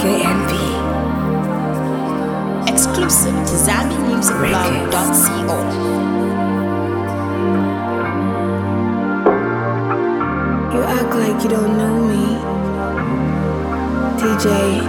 KNB. Exclusive to ZambianMusicBlog.co. You act like you don't know me. DJ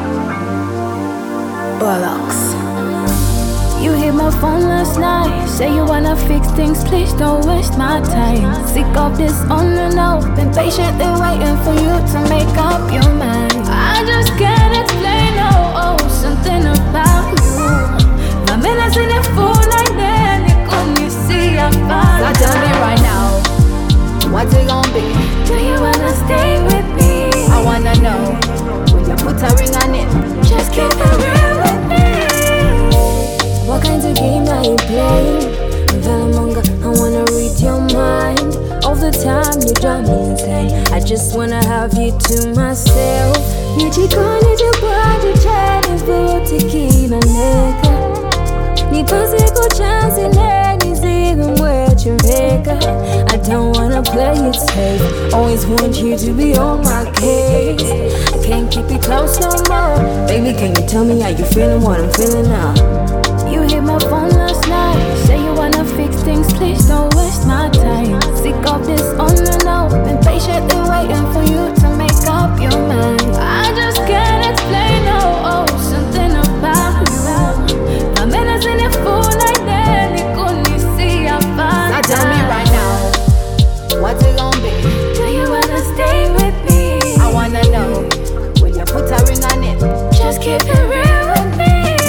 Bollocks. You hit my phone last night. Say you wanna fix things, please don't waste my time. Sick of this on and off. Been patiently waiting for you to make up your mind. I just can't explain, oh, something about you. My minutes in the full like that, you couldn't see I found. So tell me right now, what's it gonna be? Do you wanna stay with me? I wanna know, will you put a ring on it? Just keep it real with me. What kinds of game are you playing? Velamonga, I wanna read your mind. All the time you drive me insane. I just wanna have you to myself. Nijikoni jibwaji chani vutikina neka. Nipase kuchansi leni zivu mwechureka. I don't wanna play it safe. Always want you to be on my case. I can't keep you close no more. Baby, can you tell me how you feeling, what I'm feeling now? You hit my phone last night. Say you wanna fix things, please don't waste my time. Sick of this on and off. Been patiently waiting for you to make up your mind. I just can't explain, oh, something about you. My minutes in the full like that, you couldn't see I found. So tell me right now, what's it gonna be? Do you wanna stay with me? I wanna know, will you put a ring on it? Just keep it real with me.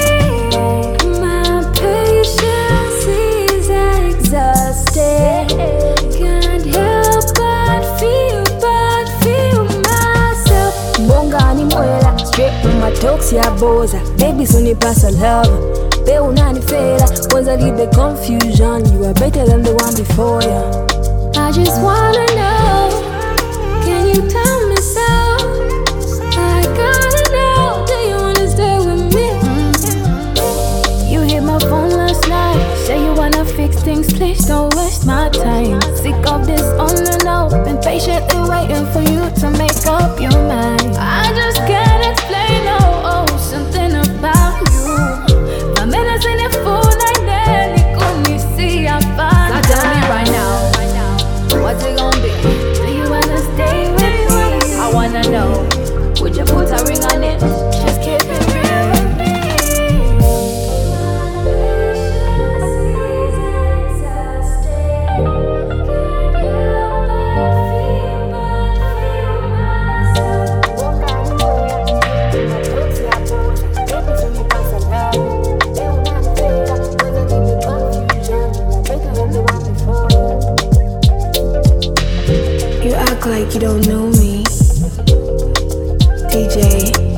Can't help but feel myself. Bongani mwela, straight from my talks ya boza. Baby suni pasa love, be unanifela. Kwanza leave the confusion, you are better than the one before ya. I just wanna know, can you tell me so? I gotta know, do you wanna stay with me? You hit my phone last night. Say you wanna fix things, please don't waste my time. Sick of this on and off. Been patiently waiting for you to make up your mind. I just can't explain, oh, something about you. My minutes in the full like that, you couldn't see I found. So tell me right now, what's it gonna be? Do you wanna stay with me? I wanna know, would you put a ring on it? Just keep it real with me. You act like you don't know me. DJ